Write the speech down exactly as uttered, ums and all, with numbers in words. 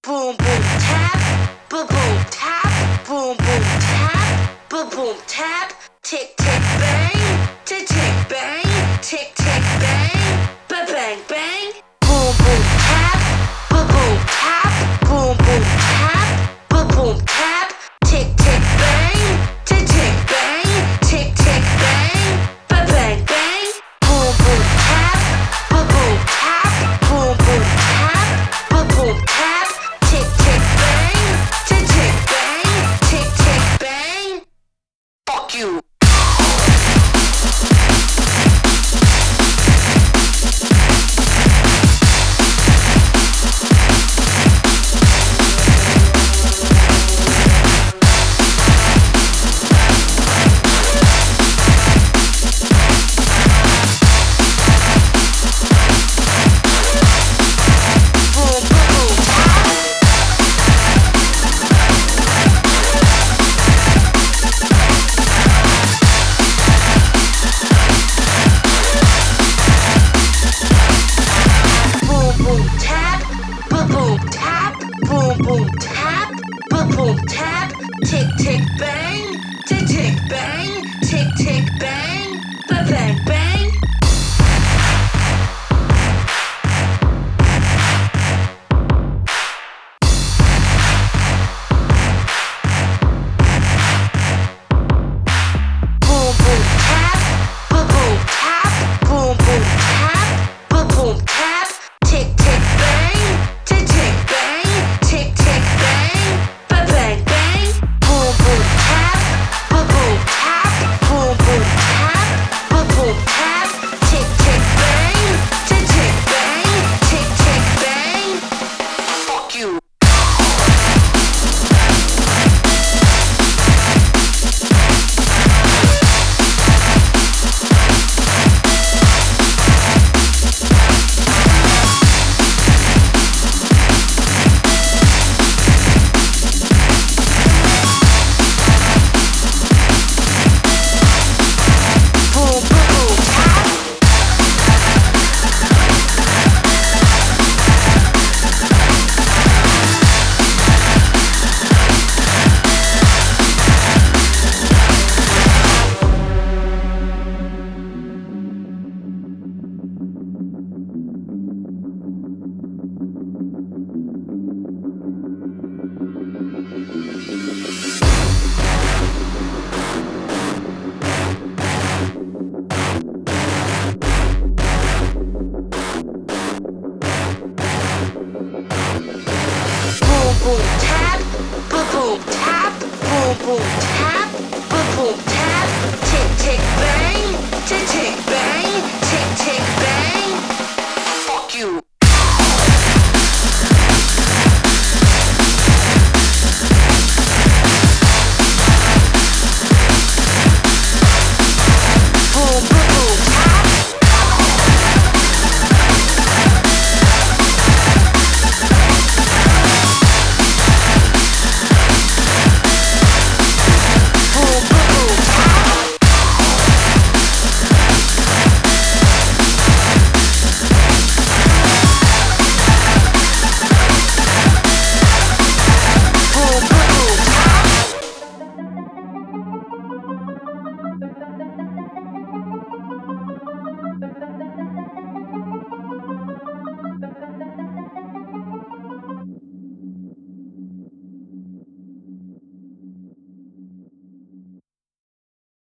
boom boom tap, boom boom tap, boom boom tap, boom boom tap, tick tick bang, tick tick bang, tick tick bang, ba bang bang, boom boom tap, boom boom tap, boom boom tap, boom boom tap, tick tick bang, tick tick bang, tick tick bang, ba bang bang, boom boom tap, boom boom tap, boom boom tap, boom boom tap, tick tick bang, tick tick bang, tick tick bang. Fuck you. Boom boom tap, boom boom tap, tick tick bang, tick tick bang, tick tick bang, ba bang bang. Boom boom tap, boom boom tap, boom boom tap, boom boom tap, tick tick bang, tick tick bang. Tick tick bang, ba bang bang, boom boom tap, boom boom tap, boom boom tap, boom boom tap, tick tick bang, tick tick bang, tick tick bang. Fuck you. Boom boom tap, boom boom tap, boom boom tap, boom boom tap, tick tick bang.